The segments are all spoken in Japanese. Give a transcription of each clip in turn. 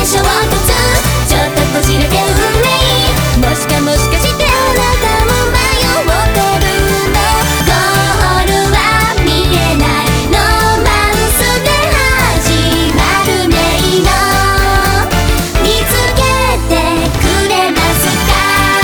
衝突、ちょっとこじれて運命、もしかしてあなたも迷ってるの。ゴールは見えない、ロマンスで始まる迷路、見つけてくれますか。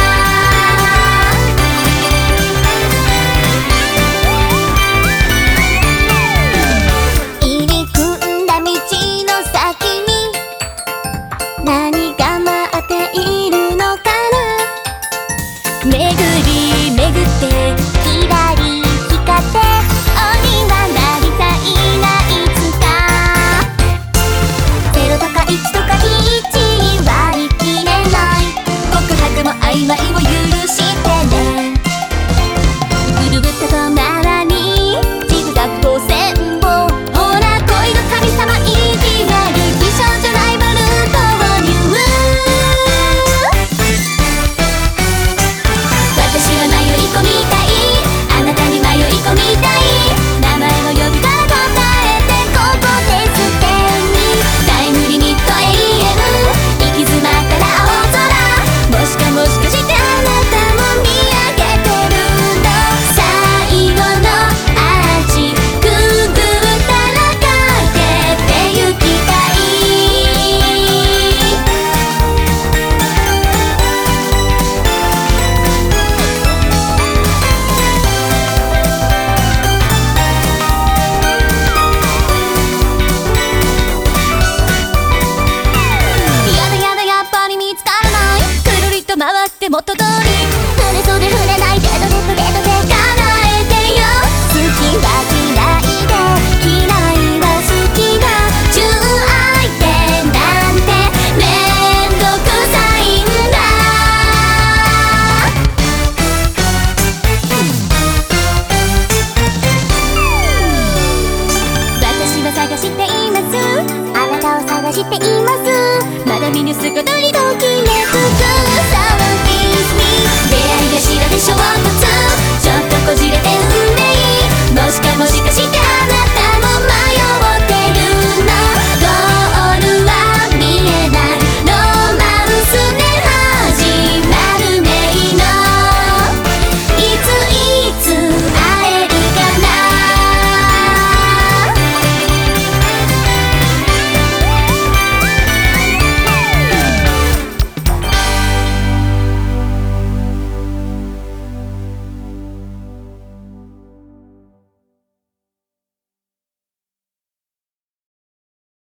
入り組んだ道の先に何が待っているのかな。巡り巡ってキラリ光って鬼はなりたいな、いつか。0とか1とか1割り切れない、告白も曖昧を許してね。ぐるぐると止まらにジグザグ光線を、ほら恋の神様意地悪、美少女ライバル投入。私は迷い込みたい、あなたに迷い込みたい、名前を呼びたら答えてここでステにタイムリミット永遠、行き詰まったら青空、もしかしてあなたも見上げてるの。最後のアーチくぐったらかけてゆきたい。やだやだ、やっぱり見つからない、くるりと回って元通り、触れそうで触れないデートでプレートで叶えてよ。好きは嫌いで嫌いは好きだ、純愛ってなんてめんどくさいんだ。私は探しています、あなたを探しています、まだ見ぬ姿にときめく